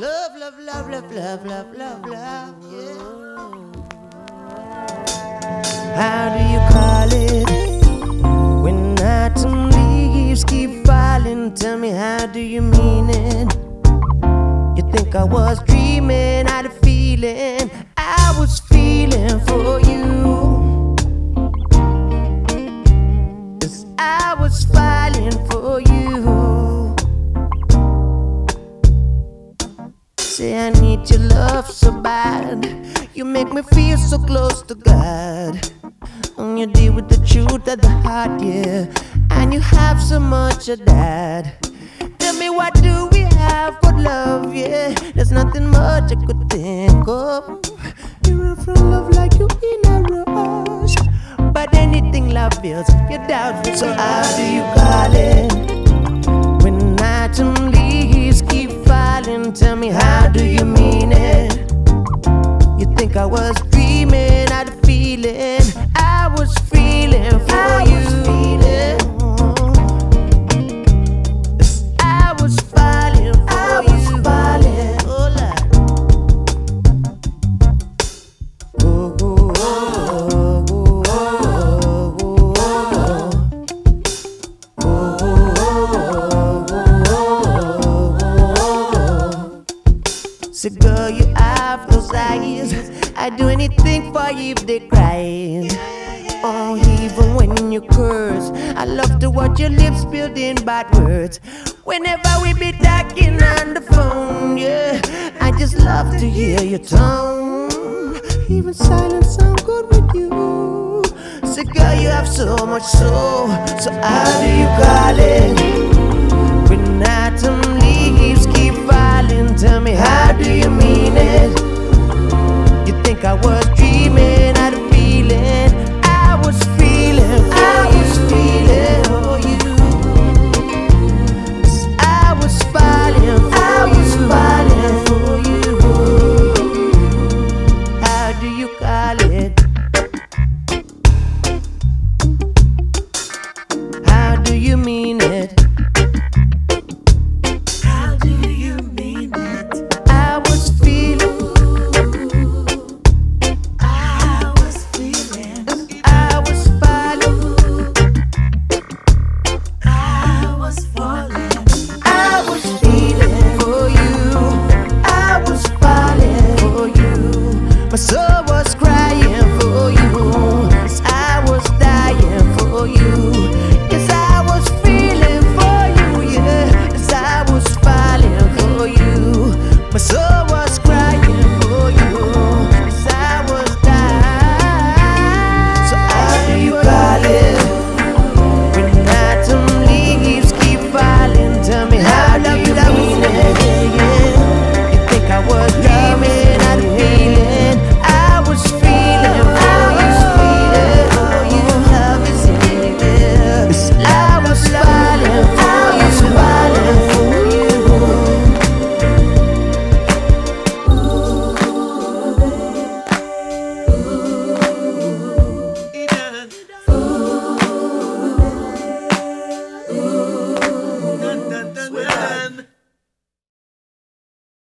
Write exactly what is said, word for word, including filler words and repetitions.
Love, love, love, love, love, love, love, love, yeah. How do you call it when autumn leaves keep falling? Tell me, how do you mean it? You think I was dreaming, I had a feeling I was feeling for you. Yes, I was falling for you. Say I need your love so bad. You make me feel so close to God. And you deal with the truth of the heart, yeah. And you have so much of that. Tell me, what do we have but love, yeah? There's nothing much I could think of. You run from love like you in a rush. But anything love feels, you doubt me. So how do you call it when autumn leaves keep falling? Tell me, how do you mean it? You think I was dreaming, I had a feeling I was feeling for I you. Was feeling. I was falling for I you. Was falling. Oh, oh, oh, oh, oh, oh, oh. So girl, you have those eyes. I'd do anything for you if they cry. Oh, even when you curse, I love to watch your lips building bad words. Whenever we be talking on the phone, yeah, I just love to hear your tone. Even silence sound good with you. So girl, you have so much soul. So how do you call it when autumn leaves keep falling? Tell me, how do you mean it? You think I was dreaming?